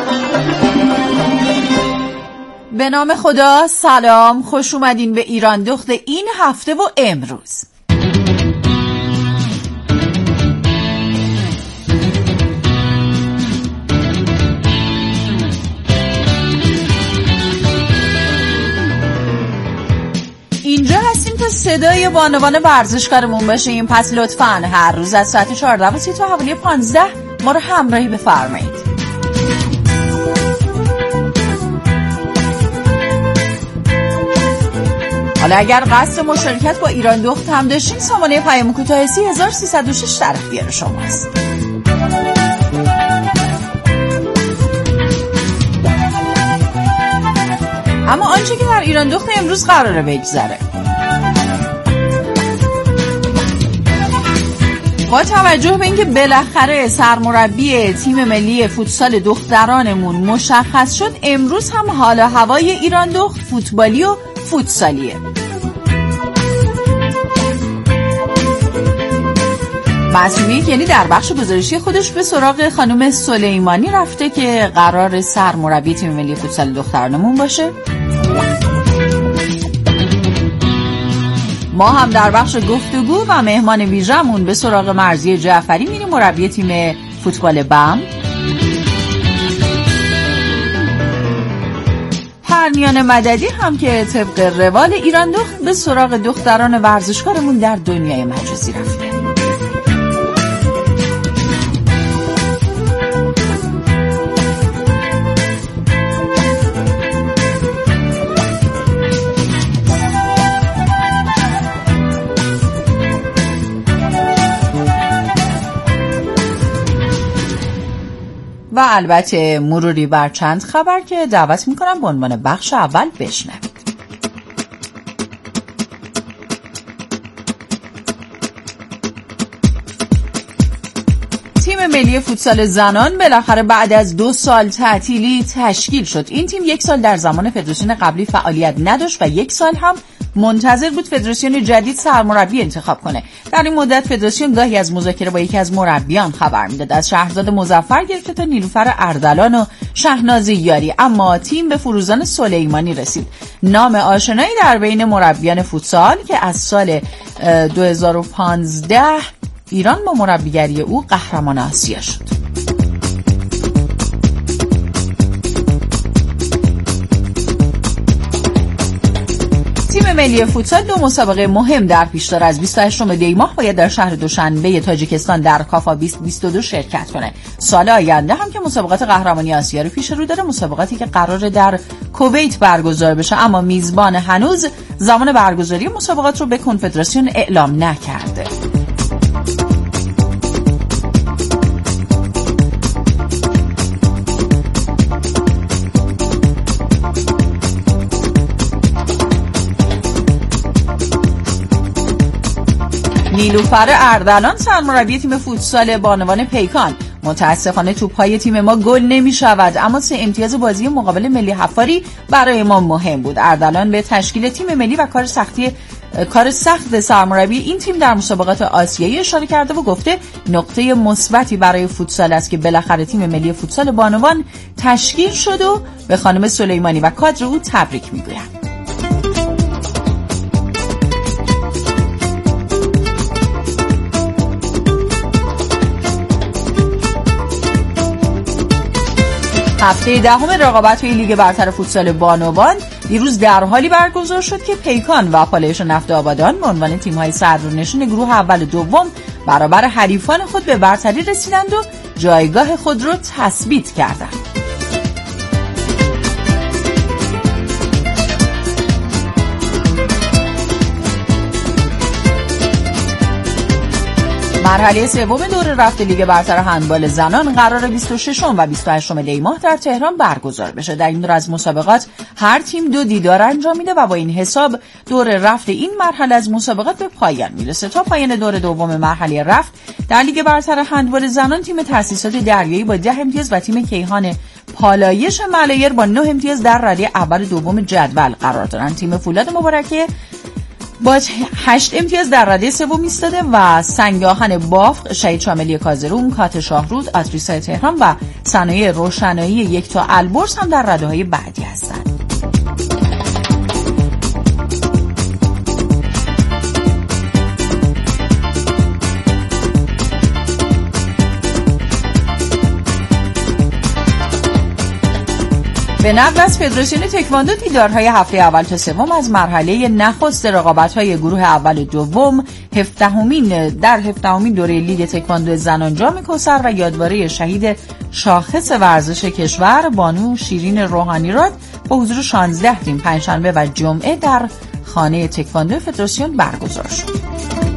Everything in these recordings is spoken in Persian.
به نام خدا، سلام، خوش اومدین به ایران دخت این هفته و امروز. اینجا هستیم تا صدای بانوان ورزشکارمون باشیم، پس لطفاً هر روز از ساعت 14 تا حوالی 15 ما رو همراهی بفرمایید. حالا اگر قصد مشارکت با ایران دخت هم داشتین، سامانه پیام کوتاه 3306 در اختیار شماست. اما آنچه که در ایران دخت امروز قراره بگذره، با توجه به اینکه بالاخره سرمربی تیم ملی فوتسال دخترانمون مشخص شد، امروز هم حال و هوای ایران دخت فوتبالی و فوتسالیه. مسئولیت یعنی در بخش گزارشی خودش به سراغ خانم سلیمانی رفته که قرار سرمربی تیم ملی فوتسال دخترانمون باشه. ما هم در بخش گفتگو و مهمان ویژه‌مون به سراغ مرضیه جعفری میریم، مربی تیم فوتبال بم. پرنیان مددی هم که طبق روال ایران دخت به سراغ دختران ورزشکارمون در دنیای مجازی رفته. و البته مروری بر چند خبر که دعوت میکنم به عنوان بخش اول بشنوید. تیم ملی فوتسال زنان بالاخره بعد از 2 سال تعطیلی تشکیل شد. این تیم 1 سال در زمان فدراسیون قبلی فعالیت نداشت و 1 سال هم منتظر بود فدراسیون جدید سرمربی انتخاب کنه. در این مدت فدراسیون گاهی از مذاکره با یکی از مربیان خبر میداد، از شهرزاد مظفر گرفته تا نیلوفر اردلان و شهناز یاری، اما تیم به فروزان سلیمانی رسید، نام آشنایی در بین مربیان فوتسال که از سال 2015 ایران با مربیگری او قهرمان آسیا شد. تیم ملی فوتسال 2 مسابقه مهم در پیش داره. از 28 دی ماه باید در شهر دوشنبه تاجیکستان در کافا 2022 شرکت کنه. سال آینده هم که مسابقات قهرمانی آسیا رو پیش رو داره، مسابقاتی که قراره در کویت برگزار بشه، اما میزبان هنوز زمان برگزاری مسابقات رو به کنفدراسیون اعلام نکرده. نیلوفر اردلان سرمربی تیم فوتسال بانوان پیکان: متاسفانه توپ‌های تیم ما گل نمی‌شود، اما 3 امتیاز بازی مقابل ملی حفاری برای ما مهم بود. اردلان به تشکیل تیم ملی و کار سخت سرمربی این تیم در مسابقات آسیایی اشاره کرده و گفته نقطه مثبتی برای فوتسال است که بالاخره تیم ملی فوتسال بانوان تشکیل شد و به خانم سلیمانی و کادر او تبریک می‌گویم. هفته 10 رقابت‌های لیگ برتر فوتسال بانوان دیروز در حالی برگزار شد که پیکان و پالایش نفت آبادان به عنوان تیم‌های صدرنشین گروه اول و دوم برابر حریفان خود به برتری رسیدند و جایگاه خود را تثبیت کردند. مرحله سوم دور رفت لیگ برتر هندبال زنان قرار 26 و 28 دی ماه در تهران برگزار بشه. در این دور از مسابقات هر تیم 2 دیدار انجام میده و با این حساب دور رفت این مرحله از مسابقات به پایان میرسه. تا پایان دور دوم مرحله رفت در لیگ برتر هندبال زنان تیم تأسیسات دریایی با 10 امتیاز و تیم کیهان پالایش ملایر با 9 امتیاز در رده اول و دوم جدول قرار دارند. تیم فولاد مبارکه با 8 امتیاز در رده سوم ایستاده و سنگاهن بافق، شهید شاملی کازرون، کات شاهرود، آتریسای تهران و صنایع روشنایی یکتا البرز هم در رده‌های بعدی هستند. به نقل از فدراسیون تکواندو دیدارهای هفته اول تا سوم از مرحله نخست رقابت‌های گروه اول و دوم در 17مین دوره لیگ تکواندو زنان جام کوثر و یادواره شهید شاخص ورزش کشور بانو شیرین روحانیراد با حضور 16 تیم پنجشنبه و جمعه در خانه تکواندو فدراسیون برگزار شد.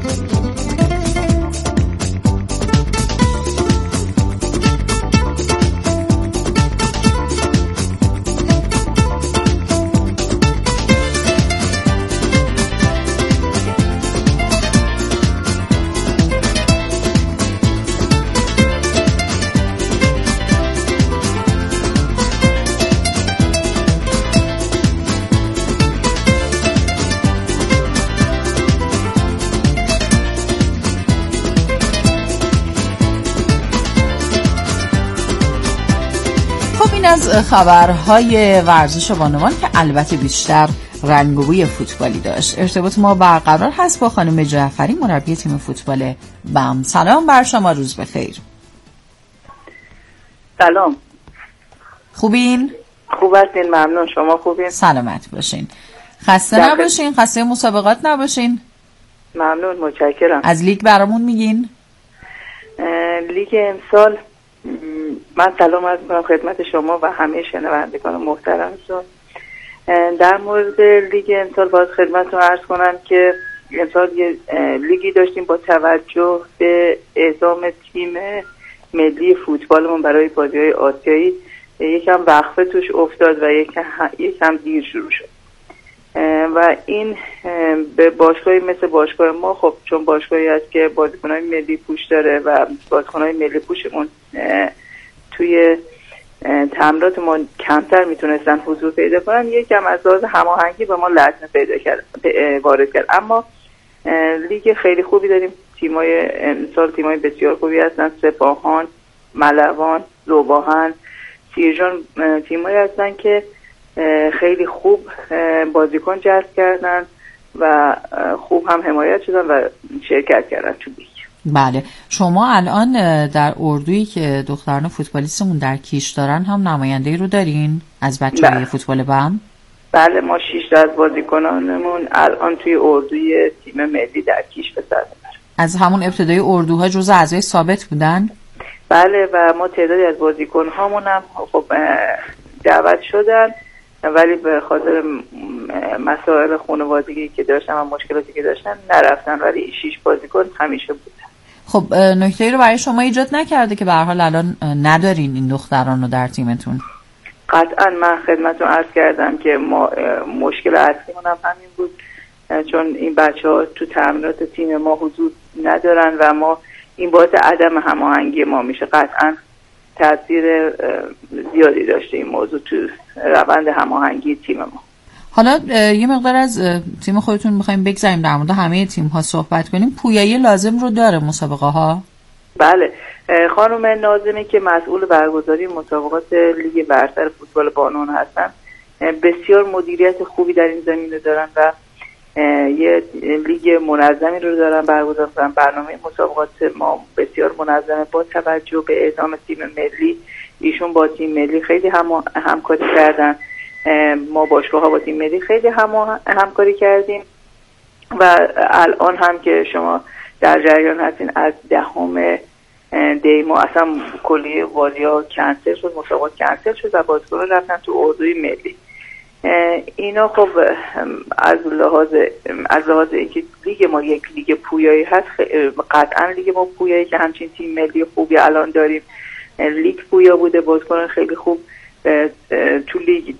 از خبرهای ورزش بانوان که البته بیشتر رنگ و بوی فوتبالی داشت. ارتباط ما برقرار هست با خانم جعفری، مربی تیم فوتبال بم. سلام بر شما، روز بخیر. سلام. خوبین؟ خوب هستین، ممنون. شما خوبین؟ سلامت باشین. خسته نباشین، خسته مسابقات نباشین. ممنون، متشکرم. از لیگ برامون میگین؟ لیگ امسال من سلام عرض می‌کنم خدمت شما و همه شنوندگان محترمتون. در مورد لیگ امسال باید خدمتتون عرض کنم که امسال یه لیگی داشتیم با توجه به اعزام تیم ملی فوتبالمون برای بازی‌های آسیایی یکم وقفه توش افتاد و یکم دیر شروع شد و این به باشگاهی مثل باشگاه ما، خب چون باشگاهی هست که بازیکن‌های ملی پوش داره و بازیکن‌های ملی پوشمون توی تمرینات ما کمتر میتونستن حضور پیدا کنن، یکم از لحاظ هماهنگی به ما لطمه وارد کرد. اما لیگ خیلی خوبی داریم. تیمای امسال تیمای بسیار خوبی هستن. سپاهان، ملوان، ذوباهن، سیرجان تیمایی هستن که خیلی خوب بازیکن جذب کردن و خوب هم حمایت شدن و شرکت کردن تو لیگ. بله، شما الان در اردویی که دختران فوتبالیستمون در کیش دارن هم نماینده‌ای رو دارین از بچه‌های فوتبال بم؟ بله، ما 6 از بازیکنانمون الان توی اردوی تیم ملی در کیش به سر میبرن. از همون ابتدای اردوها جزء اعضای ثابت بودن؟ بله، و ما تعدادی از بازیکن‌هامون هم خب دعوت شدن، ولی به خاطر مسائل خانوادگی که داشتن و مشکلاتی که داشتن نرفتن، ولی 6 بازیکن همیشه بودن. خب نکته‌ای رو برای شما ایجاد نکرده که به هر حال الان ندارین این دختران رو در تیمتون؟ قطعا من خدمتتون عرض کردم که ما مشکل اصلیمون هم همین بود، چون این بچه‌ها تو تمرینات تیم ما حضور ندارن و ما این باعث عدم هماهنگی ما میشه. قطعا تاثیر زیادی داشته این موضوع تو روند هماهنگی تیم ما. حالا یه مقدار از تیم خودتون می‌خوایم بگذاریم در مورد همه تیم‌ها صحبت کنیم. پویایی لازم رو داره مسابقه ها؟ بله، خانم ناظمی که مسئول برگزاری مسابقات لیگ برتر فوتبال بانوان هستن بسیار مدیریت خوبی در این زمینه دارن و یه لیگ منظمی رو دارن برگزار کردن. برنامه مسابقات ما بسیار منظمه با توجه به اعزام تیم ملی. ایشون با تیم ملی خیلی همکاری کردن، ما باشگاه‌ها با تیم ملی خیلی همکاری کردیم و الان هم که شما در جریان هستین از 10 دی ما اصلا کلیه بازی‌ها کنسل شد، مسابقات کنسل شد و بازیکن‌ها رفتن تو اردوی ملی. اینا خب از لحاظ اینکه لیگ ما یک لیگ پویایی هست، قطعا لیگ ما پویایی که همچین تیم ملی خوبی الان داریم. لیگ پویا بوده، بازیکنان خیلی خوب تو لیگ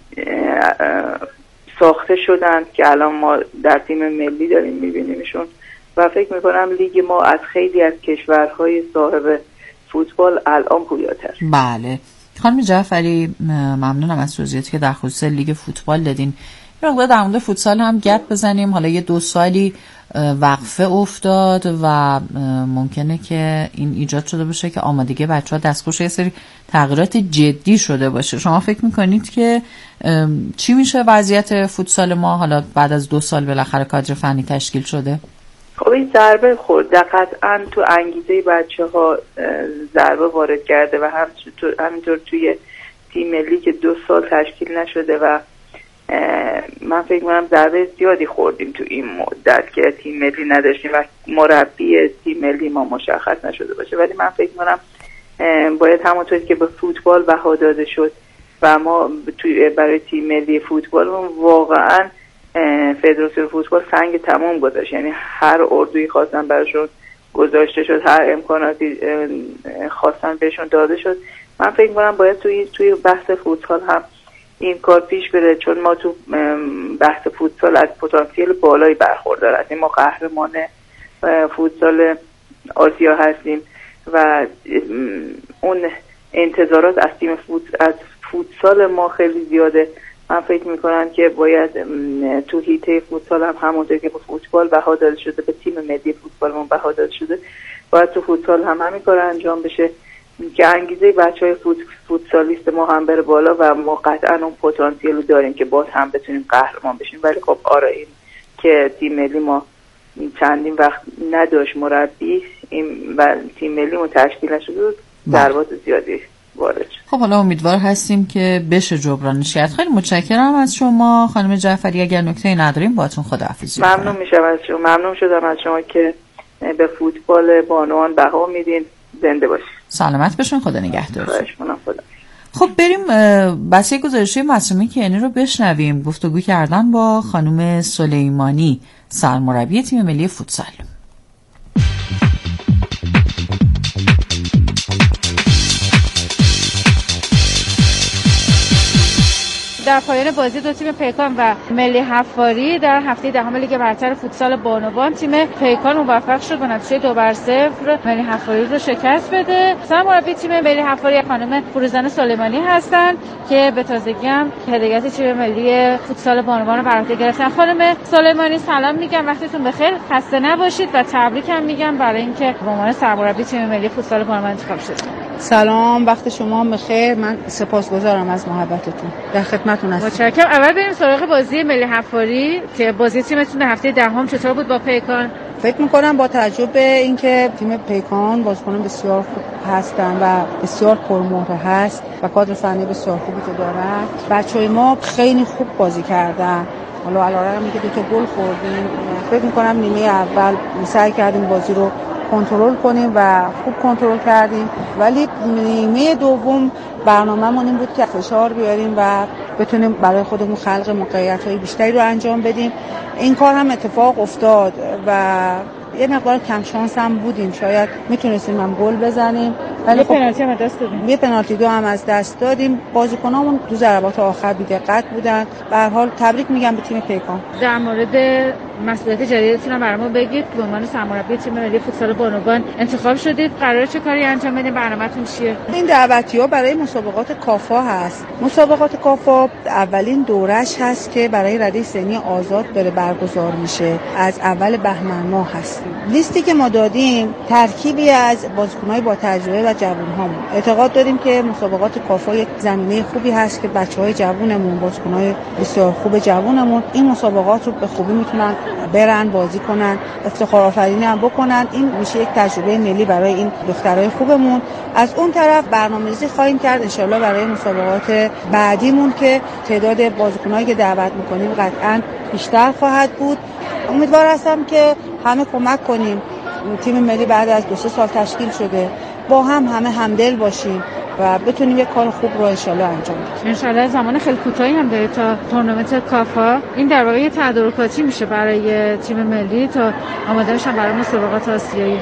ساخته شدن که الان ما در تیم ملی داریم میبینیمشون و فکر میکنم لیگ ما از خیلی از کشورهای صاحب فوتبال الان پویاتر. بله خانم جعفری، ممنونم از توضیحاتی که در خصوص لیگ فوتبال دادین. مقدار در مورد فوتسال هم گپ بزنیم. حالا یه 2 سالی وقفه افتاد و ممکنه که این ایجاد شده باشه که آمادگی بچه‌ها دستخوش یه سری تغییرات جدی شده باشه. شما فکر میکنید که چی میشه وضعیت فوتسال ما حالا بعد از 2 سال بالاخره کادر فنی تشکیل شده؟ خب این ضربه خورد قطعا تو انگیزه بچه‌ها ضربه وارد کرده و همینطور توی تیم ملی که 2 سال تشکیل نشده و من فکر می‌کنم ضربه زیادی خوردیم تو این مدت که تیم ملی نداشتیم و مربی تیم ملی ما مشخص نشده باشه. ولی من فکر می‌کنم باید همونطوری که به فوتبال بها داده شد و ما برای تیم ملی فوتبالمون واقعا فدراسیون فوتبال سنگ تمام گذاشت، یعنی هر اردویی خواستن براشون گذاشته شد، هر امکاناتی خواستن بهشون داده شد. من فکر می‌کنم باید توی بحث فوتبال هم این کار پیش بره، چون ما تو بحث فوتبال از پتانسیل بالایی برخوردار هستیم. ما قهرمان فوتبال آسیا هستیم و اون انتظارات از تیم از فوتسال ما خیلی زیاده. من فکر میکنم که باید تو حیطه فوتسال هم همونطور که به فوتبال بها داده شده، به تیم ملی فوتبالمون بها داده شده، باید تو فوتسال هم همین کار انجام بشه که انگیزه بچهای فوتسالیست ما هم بره بالا و ما قطعا اون پتانسیل رو داریم که باز هم بتونیم قهرمان بشیم. ولی خب آره این که تیم ملی ما چندین وقت نداشت مربی و تیم ملی ما تشکیل نشده بود، ضربات زیادی وارد شد. خب حالا امیدوار هستیم که بشه جبرانش کرد. خیلی متشکرم از شما خانم جعفری. اگر نکته‌ای نداریم باهاتون خداحافظی کنم. ممنون میشم از شما. ممنون شدم از شما که به فوتبال بانوان بها میدین. زنده باشید. سلامت باشین. خدا نگهدارتون. خدا. خب بریم بس گزارش معصومی کیانی رو بشنویم. گفتگو کردن با خانم سلیمانی سرمربی تیم ملی فوتسال. در پایان بازی دو تیم پیکان و ملی حفاری در هفته دهم لیگ برتر فوتسال بانوان، تیم پیکان موفق شد با نتیجه 2-0 ملی حفاری رو شکست بده. سرمربی تیم ملی حفاری خانم فروزان سلیمانی هستند که به تازگی هم هدایت تیم ملی فوتسال بانوان رو بر عهده گرفتن. خانم سلیمانی سلام میگم، وقتتون بخیر، خسته نباشید و تبریک هم میگم برای اینکه به عنوان سرمربی تیم ملی فوتسال بانوان انتخاب شدید. سلام، وقت شما بخیر. من سپاسگزارم از محبتتون. در خدمتتون هستم. متشکرم. اول بریم سراغ بازی ملی حفاری که بازی تیمتون در هفته دهم چطور بود با پیکان؟ فکر می‌کنم با توجه به اینکه تیم پیکان بازیکنان بسیار خوب هستن و بسیار پرمهره هست و کادر فنی بسیار خوبی که دارن، بچه‌های ما خیلی خوب بازی کردن. حالا علاوه میگه 2 تا گل خوردیم. فکر می‌کنم نیمه اول سعی کردیم بازی رو کنترل کنیم و خوب کنترل کردیم، ولی نیمه دوم برنامه‌مون این بود که فشار بیاریم و بتونیم برای خودمون خلق موقعیت‌های بیشتری رو انجام بدیم. این کار هم اتفاق افتاد و یه مقدار کم شانس هم بودیم، شاید میتونستیم هم گل بزنیم ولی یه پنالتی هم از دست دادیم. یه پنالتی 2 هم از دست دادیم. بازیکنامون تو ضربات آخر بی‌دقت بودن. به هر حال تبریک میگم به تیم پیکان. در مورد مسئولیت جدیدتون هم برامون بگید. به عنوان سرمربی تیم ملی فوتسال بانوان انتخاب شدید. قراره چه کاری انجام بدین؟ برنامه‌تون چیه؟ این دعوتی‌ها برای مسابقات کافا هست. مسابقات کافا اولین دورش هست که برای رده سنی آزاد داره برگزار میشه. از اول بهمن ماه هست. لیستی که ما دادیم ترکیبی از بازیکن‌های با تجربه و جوان‌هامون. اعتقاد داریم که مسابقات کافا یک زمینه خوبی هست که بچه‌های جوونمون، بازیکن‌های بسیار خوب جوونمون این مسابقات رو به خوبی میتونن برن بازی کنن، افتخار آفرینی هم بکنن. این میشه یک تجربه ملی برای این دخترای خوبمون. از اون طرف برنامه‌ریزی خواهیم کرد انشالله برای مسابقات بعدیمون که تعداد بازیکنایی که دعوت می‌کنیم قطعاً بیشتر خواهد بود. امیدوار هستم که همه کمک کنیم. تیم ملی بعد از 2-3 سال تشکیل شده، با هم همه همدل باشیم و بتونیم یک کار خوب رو انشالله انجام بدیم. انشالله زمان خیلی کوتاهی هم داره تا تورنمنت کافا. این در واقع تدارکاتی میشه برای تیم ملی تا آماده بشن برای مسابقات آسیایی.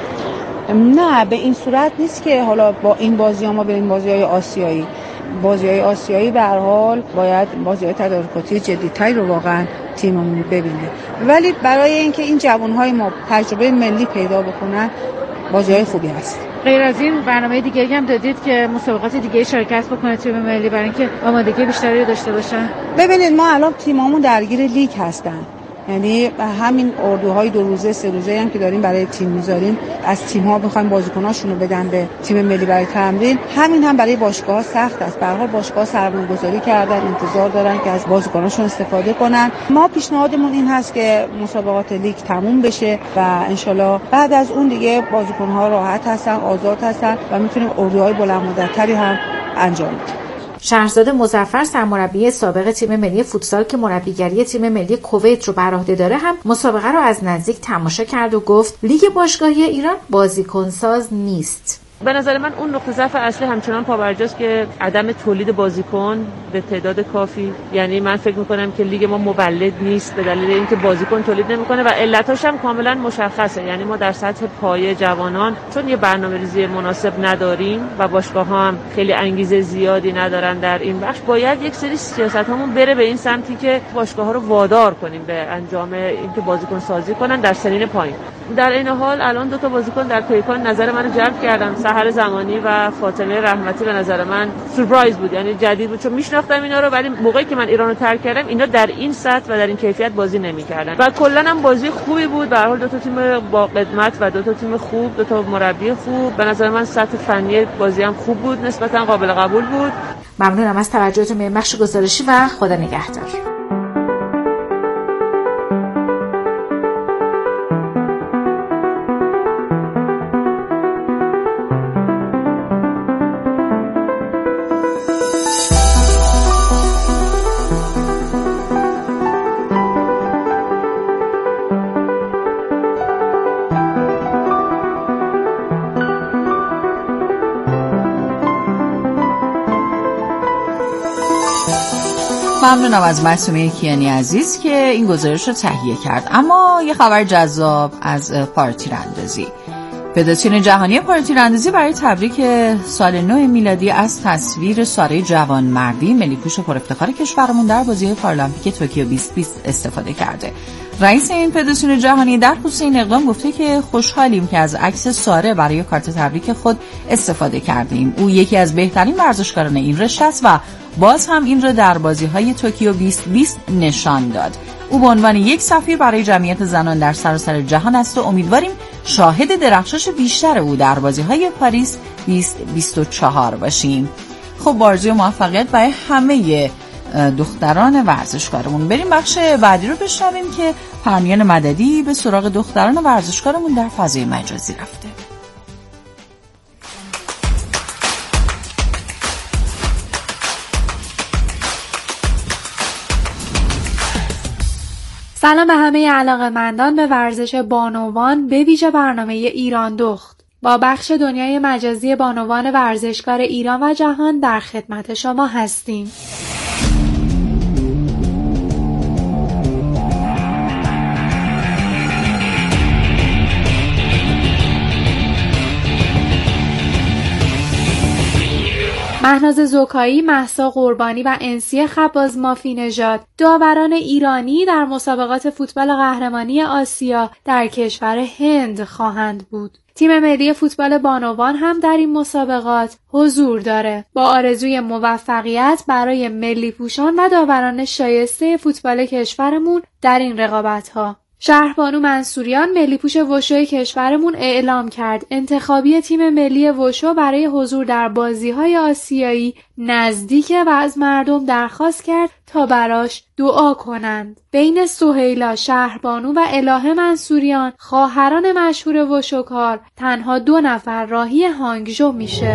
نه به این صورت نیست که حالا با این بازی‌ها ما بریم بازی‌های آسیایی. بازی‌های آسیایی به هر حال باید بازی‌های تدارکاتی جدی‌تری رو واقعا تیممون ببینه، ولی برای اینکه این جوان‌های ما تجربه ملی پیدا بکنن بازی‌های خوبی هست. غیر از این برنامه دیگه‌ای هم دادید که مسابقات دیگه شرکت بکنه تیم ملی برای اینکه آمادگی بیشتری رو داشته باشن؟ ببینید ما الان تیمامون درگیر لیگ هستن، یعنی همین اردوهای 2 روزه 3 روزه هم که داریم برای تیم میذاریم، از تیم‌ها می‌خوایم بازیکناشون رو بدن به تیم ملی برای تمرین. همین هم برای باشگاه‌ها سخت است. به هر حال باشگاه‌ها سرمایه‌گذاری کردن، انتظار دارن که از بازیکناشون استفاده کنن. ما پیشنهادمون این هست که مسابقات لیگ تموم بشه و انشالله بعد از اون دیگه بازیکن‌ها راحت هستن، آزاد هستن و می‌تونیم اردوهای بلند مدت‌تری هم انجام بدیم. شهرزاد مظفر سرمربی سابق تیم ملی فوتسال که مربیگری تیم ملی کویت رو بر عهده داره هم مسابقه رو از نزدیک تماشا کرد و گفت لیگ باشگاهی ایران بازیکنساز نیست. به نظر من اون نقطه ضعف اصلی همچنان پابرجاست که عدم تولید بازیکن به تعداد کافی. یعنی من فکر میکنم که لیگ ما مولد نیست به دلیل اینکه بازیکن تولید نمیکنه و علتاش هم کاملا مشخصه. یعنی ما در سطح پایه جوانان چون یه برنامه‌ریزی مناسب نداریم و باشگاه‌ها هم خیلی انگیزه زیادی ندارن در این بخش، باید یک سری سیاستامون بره به این سمتی که باشگاه‌ها رو وادار کنیم به انجام اینکه بازیکن سازی کنن در سنین پایین. در این حال الان 2 تا بازیکن در پیکان نظر منو جلب کردن، سحر زمانی و فاطمه رحمتی. به نظر من سورپرایز بود، یعنی جدید بود چون میشناختم اینا رو، ولی موقعی که من ایرانو ترک کردم اینا در این سطح و در این کیفیت بازی نمی‌کردن و کلا هم بازی خوبی بود. به هر حال 2 تا تیم با قدمت و 2 تا تیم خوب، 2 تا مربی خوب. به نظر من سطح فنی بازی هم خوب بود، نسبتا قابل قبول بود. ممنونم از توجهتون به بخش گزارشی و خدا نگهدار. ممنونم از معصومه کیانی عزیز که این گزارش رو تهیه کرد. اما یه خبر جذاب از پارتی تیراندازی. فدراسیون جهانی پارتی تیراندازی برای تبریک سال نو میلادی از تصویر ساره جوانمردی ملی‌پوش پر افتخار کشورمون در بازی‌های پارالمپیک توکیو 2020 استفاده کرده. رئیس این فدراسیون جهانی در خصوص این اقدام گفته که خوشحالیم که از عکس ساره برای کارت تبریک خود استفاده کردیم. او یکی از بهترین ورزشکاران این رشته است و باز هم این را در بازی‌های توکیو 2020 نشان داد. او به عنوان یک سفیر برای جمعیت زنان در سراسر جهان است و امیدواریم شاهد درخشش بیشتر او در بازی‌های پاریس 2024 باشیم. خب آرزوی موفقیت برای همه دختران ورزشکارمون. بریم بخش بعدی رو بشنویم که پرنیان مددی به سراغ دختران ورزشکارمون در فضای مجازی رفته. سلام به همه علاقه‌مندان به ورزش بانوان، به ویژه برنامه ایران دخت. با بخش دنیای مجازی بانوان ورزشکار ایران و جهان در خدمت شما هستیم. مهناز زکایی، مهسا قربانی و انسی خباز مافی نژاد داوران ایرانی در مسابقات فوتبال قهرمانی آسیا در کشور هند خواهند بود. تیم ملی فوتبال بانوان هم در این مسابقات حضور داره. با آرزوی موفقیت برای ملی پوشان و داوران شایسته فوتبال کشورمون در این رقابت‌ها. شهربانو منصوریان ملی‌پوش وشو کشورمون اعلام کرد انتخابی تیم ملی وشو برای حضور در بازی‌های آسیایی نزدیکه و از مردم درخواست کرد تا براش دعا کنند. بین سهیلا شهربانو و الهه منصوریان خواهران مشهور وشوکار تنها 2 نفر راهی هانگژو میشه.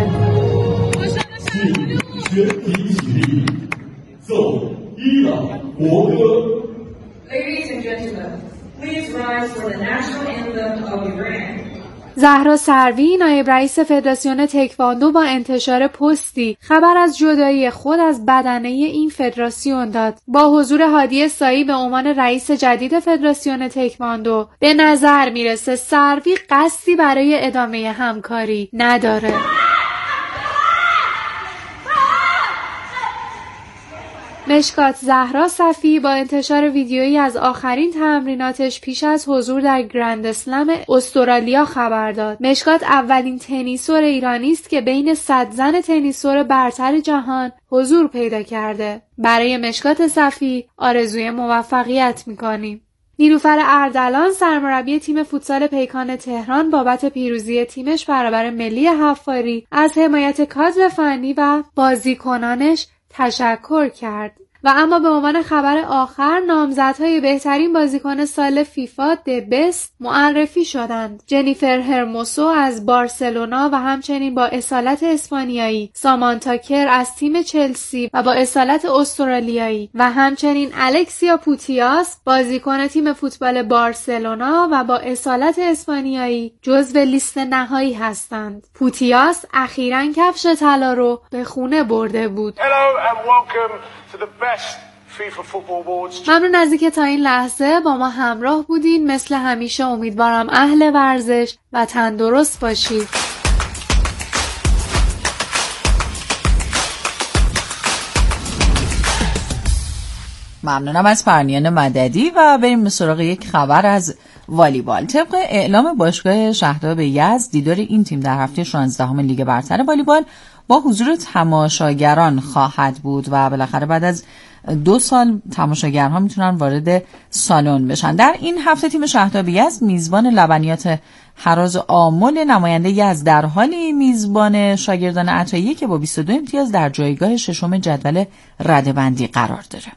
Ladies and gentlemen, please rise for the national anthem of Iran. زهرا سروی نایب رئیس فدراسیون تکواندو با انتشار پستی خبر از جدایی خود از بدنه این فدراسیون داد. با حضور هادی سایی به عنوان رئیس جدید فدراسیون تکواندو به نظر میرسه سروی قصدی برای ادامه همکاری نداره. مشکات زهرا صفی با انتشار ویدیویی از آخرین تمریناتش پیش از حضور در گرند اسلم استرالیا خبر داد. مشکات اولین تنیسور ایرانی است که بین 100 زن تنیسور برتر جهان حضور پیدا کرده. برای مشکات صفی آرزوی موفقیت می‌کنیم. نیلوفر اردلان سرمربی تیم فوتسال پیکان تهران بابت پیروزی تیمش برابر ملی حفاری از حمایت کادر فنی و بازیکنانش تشکر کرد. و اما به عنوان خبر آخر نامزدهای بهترین بازیکن سال فیفا دبست معرفی شدند. جنیفر هرموسو از بارسلونا و همچنین با اصالت اسپانیایی، سامانتا کر از تیم چلسی و با اصالت استرالیایی و همچنین الکسیا پوتیاس بازیکن تیم فوتبال بارسلونا و با اصالت اسپانیایی جزو لیست نهایی هستند. پوتیاس اخیراً کفش طلا رو به خونه برده بود. ممنون از اینکه تا این لحظه با ما همراه بودین. مثل همیشه امیدوارم اهل ورزش و تندرست باشید. ممنونم از پرنیان مددی و بریم به سراغ یک خبر از والیبال. طبق اعلام باشگاه شهرداب یزد دیدار این تیم در هفته 16 لیگ برتر والیبال با حضور تماشاگران خواهد بود و بالاخره بعد از 2 سال تماشاگرها میتونن وارد سالن بشن. در این هفته تیم شهرداب یزد میزبان لبنیات هراز آمل نماینده یزد در حالی میزبان شاگردان عطاییه که با 22 امتیاز در جایگاه ششم جدول رده‌بندی قرار داره.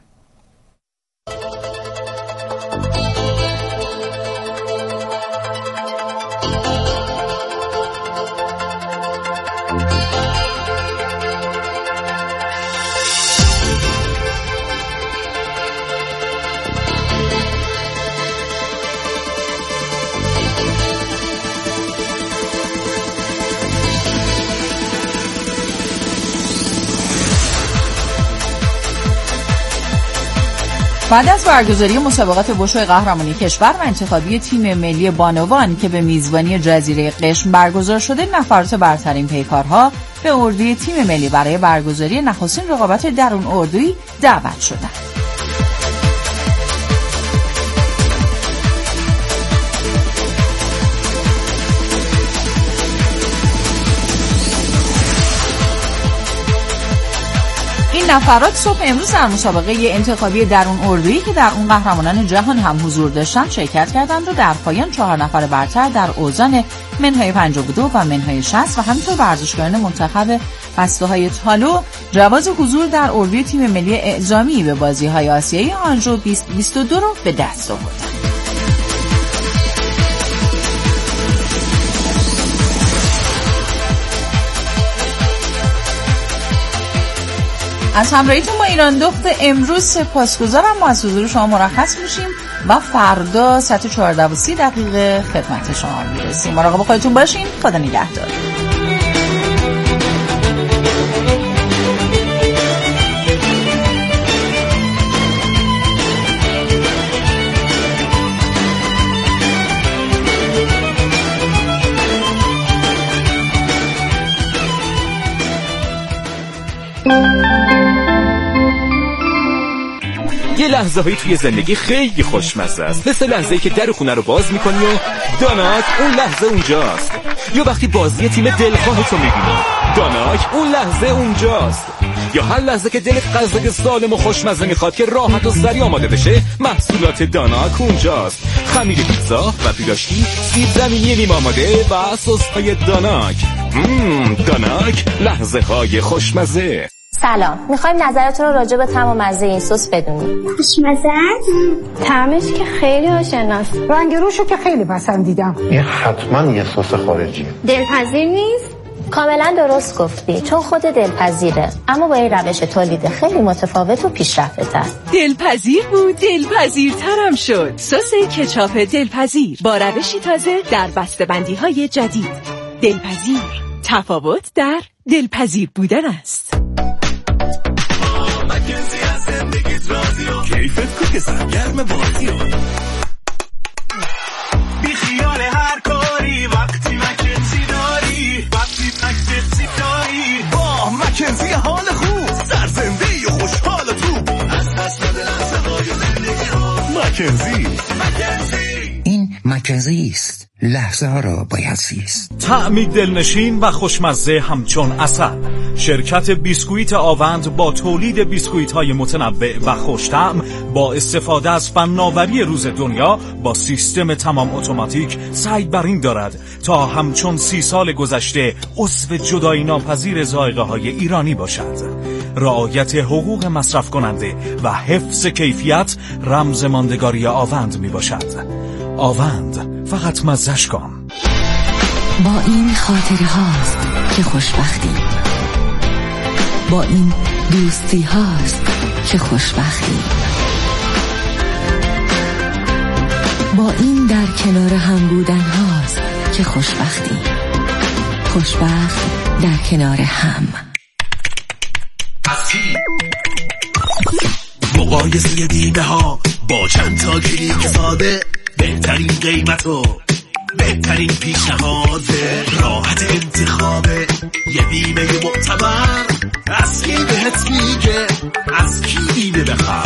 بعد از برگزاری مسابقات بوشوی قهرمانی کشور و انتخابی تیم ملی بانوان که به میزبانی جزیره قشم برگزار شده، نفرات برترین پیکارها به اردوی تیم ملی برای برگزاری نخستین رقابت درون اردویی دعوت شدند. این نفرات صبح امروز در مسابقه انتخابی درون اردویی که در اون قهرمانان جهان هم حضور داشتن شرکت کردند و در پایان 4 نفر برتر در اوزان منهای 52 و منهای 60 و همینطور ورزشکاران منتخب بسته‌های تالو جواز حضور در اردوی تیم ملی اعزامی به بازی‌های آسیایی آنژو 2022 رو به دست آوردند. از همراهیتون با ایران دخت امروز سپاسگزارم. ما از حضور شما مرخص میشیم و فردا ساعت 14:30 خدمت شما میرسیم. مراقب خودتون باشین. خدا نگهدار. یه لحظه هایی توی زندگی خیلی خوشمزه است، مثل لحظه‌ای که در خونه رو باز میکنی و داناک اون لحظه اونجاست، یا وقتی بازی تیم دلخواه تو میبینی داناک اون لحظه اونجاست، یا هر لحظه که دلت غذای سالم و خوشمزه میخواد که راحت و سریع آماده بشه محصولات داناک اونجاست. خمیر پیتزا و پیراشکی، سیب زمینی نیم آماده و سس‌های داناک. داناک، لحظه های خوشمزه. سلام، میخوایم نظرتون رو راجع به طعم و مزه این سس بدونیم. خوشمزه است؟ طعمش که خیلی آشناست. رنگ روشو که خیلی پسندیدم. این حتما یه سس خارجیه. دلپذیر نیست؟ کاملا درست گفتی، چون خود دلپذیره، اما با این روش تولید خیلی متفاوت و پیشرفته‌تر. دلپذیر بود، دلپذیرترم شد. سس کچاپ دلپذیر با روشی تازه در بسته‌بندی‌های جدید. دلپذیر، تفاوت در دلپذیر بودن است. کیفت کو که سرگرم بازیو بی خیال هر کاری وقتی مکنزی داری، وقتی مکنزی داری با مکنزی حال خوب سرزنده و خوشحال تو مکنزی. این مکنزی است. لحظه ها را باید زیست. طعمی دلنشین و خوشمزه همچون عسل. شرکت بیسکویت آوند با تولید بیسکویت های متنوع و خوش‌طعم با استفاده از فناوری روز دنیا با سیستم تمام اتوماتیک سعی بر این دارد تا همچون 30 سال گذشته عضو جدایی ناپذیر ذائقه های ایرانی باشد. رعایت حقوق مصرف کننده و حفظ کیفیت رمز ماندگاری آوند می باشد. آوند، فقط مزه‌اش کن. با این خاطره هاست که خوشبختی، با این دوستی هاست که خوشبختی، با این در کنار هم بودن هاست که خوشبختی. خوشبخت در کنار هم. مقایسه بیمه ها با چند تا کلیک ساده، بهترین قیمت و بهترین پیشنهاد، راحت انتخاب یه بیمه معتبر. از کی بهت میگه از کی بیمه بخر؟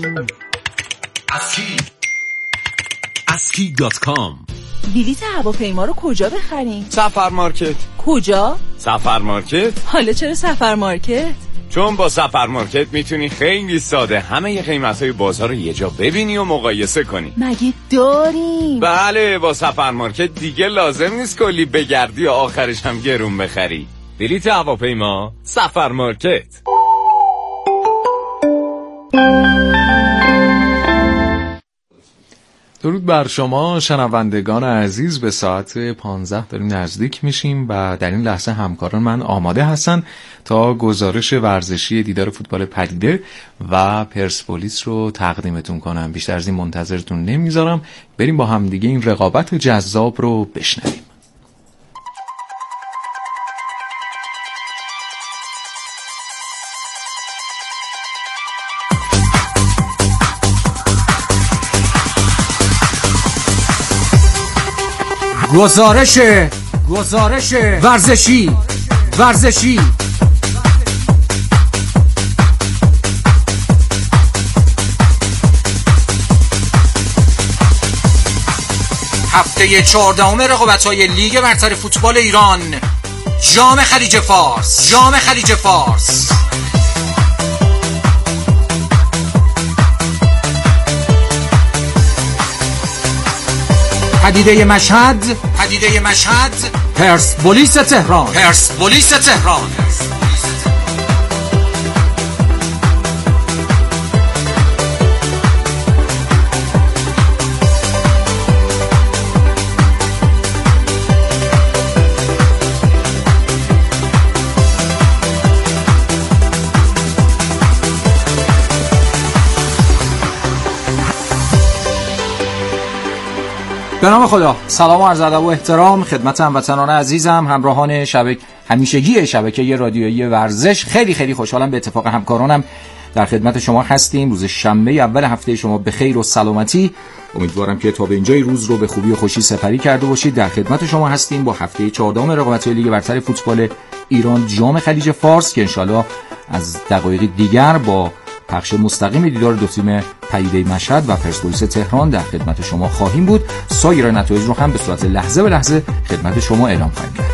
aski.com. بلیط هواپیما رو کجا بخریم؟ سفرمارکت. کجا؟ سفرمارکت. حالا چرا سفرمارکت؟ چون با سفرمارکت میتونی خیلی ساده همه ی قیمت‌های بازار رو یه جا ببینی و مقایسه کنی. مگه داریم؟ بله، با سفرمارکت دیگه لازم نیست کلی بگردی و آخرش هم گرون بخری. بلیط هواپیما، سفرمارکت. درود بر شما شنوندگان عزیز. به ساعت 15 داریم نزدیک میشیم و در این لحظه همکاران من آماده هستن تا گزارش ورزشی دیدار فوتبال پدیده و پرسپولیس رو تقدیمتون کنم. بیشتر از این منتظرتون نمیذارم، بریم با هم دیگه این رقابت جذاب رو بشنویم. گزارش ورزشی هفته 14 رقابت‌های لیگ برتر فوتبال ایران، جام خلیج فارس. پدیده مشهد پرسپولیس تهران. به نام خدا. سلام و عرض ادب و احترام خدمت هموطنان عزیزم، همراهان همیشگی شبکه رادیویی ورزش. خیلی خیلی خوشحالم به اتفاق همکارانم در خدمت شما هستیم. روز شنبه اول هفته شما به خیر و سلامتی. امیدوارم که تا به اینجای روز رو به خوبی و خوشی سپری کرده باشید. در خدمت شما هستیم با هفته 14 رقابت‌های لیگ برتر فوتبال ایران، جام خلیج فارس، که انشالله از دقایق دیگر با پخش مستقیم دیدار دو تیم پدیده مشهد و پرسپولیس تهران در خدمت شما خواهیم بود. سایر نتایج رو هم به صورت لحظه به لحظه خدمت شما اعلام خواهیم کرد.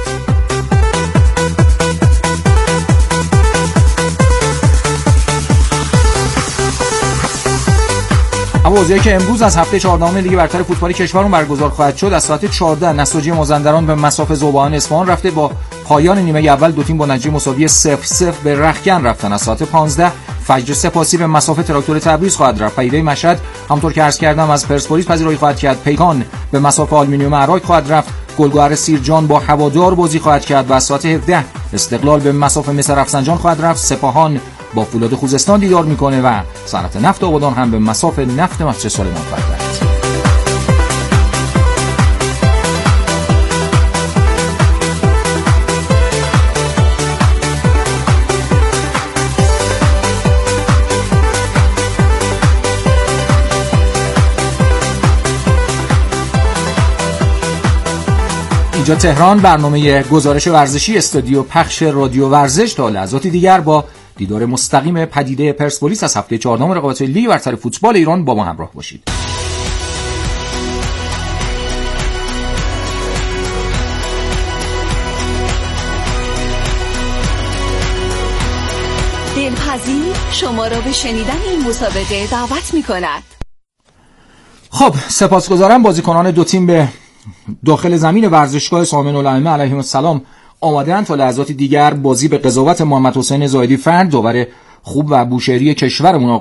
اما بازی که امروز از هفته 14 لیگ برتر فوتبال کشورمون برگزار خواهد شد، از ساعت 14 نساجی مازندران به مصاف ذوبان اصفهان رفته. با پایان نیمه اول دو تیم با نتیجه مساوی 0-0 به رختکن رفتن. از ساعت 15 فجر سپاسی به مصاف تراکتور تبریز خواهد رفت. پدیده مشهد همونطور که عرض کردم از پرسپولیس پذیرایی خواهد کرد. پیکان به مصاف آلومینیوم عراق خواهد رفت. گلگهر سیرجان با هوادار بازی خواهد کرد و از ساعت 17 استقلال به مصاف مس رفسنجان خواهد رفت. سپاهان با فولاد خوزستان دیدار میکنه و صنعت نفت آبادان هم به مصاف نفت مسجد سلیمان خواهد رفت. اینجا تهران برنامه گزارش ورزشی استودیو پخش رادیو ورزش تا لحظاتی دیگر با دیدار مستقیم پدیده پرسپولیس از هفته 14 رقابت‌های لیگ برتر فوتبال ایران با ما همراه باشید. دلپذیر شما را به شنیدن این مسابقه دعوت می‌کند. خب سپاسگزارم. بازیکنان دو تیم به داخل زمین ورزشگاه سامن الائمه علیهم السلام آماده‌اند تا لحظات دیگر بازی به قضاوت محمد حسین زاهدی فرد، داور خوب و بوشهری کشورمون